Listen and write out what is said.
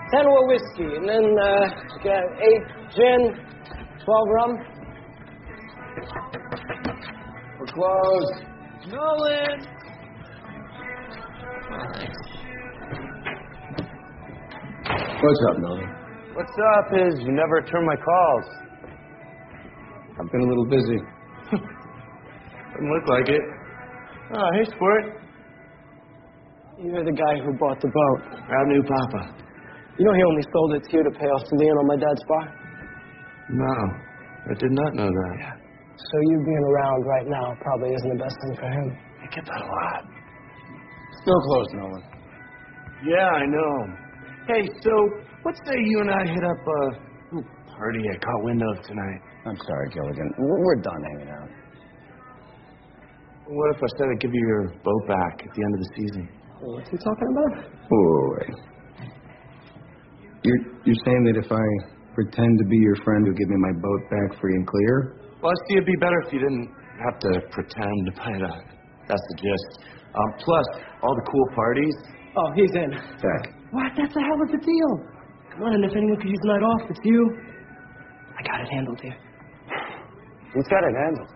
10 were whiskey, and then got 8 gin, 12 rum. We're closed. Nolan! What's up, Nolan? What's up is you never return my calls. I've been a little busy. Doesn't look like it. Oh, hey, sport. You're the guy who bought the boat. Avenue Papa. You know he only sold it to you to pay off the lien on my dad's bar? No, I did not know that. Yeah. So you being around right now probably isn't the best thing for him. I get that a lot. Still closed, Nolan. Yeah, I know. Hey, so let's say you and I hit up a party I caught wind of tonight. I'm sorry, Gilligan. We're done hanging out. What if I said I'd give you your boat back at the end of the season? What's he talking about? Wait. You're saying that if I pretend to be your friend, you'll give me my boat back free and clear? Well, I see it'd be better if you didn't have to pretend, but that's the gist. Plus, all the cool parties. Oh, he's in. Zach. What? That's a hell of a deal. Come on, and if anyone could use a night off, it's you. I got it handled here. Who's got it handled?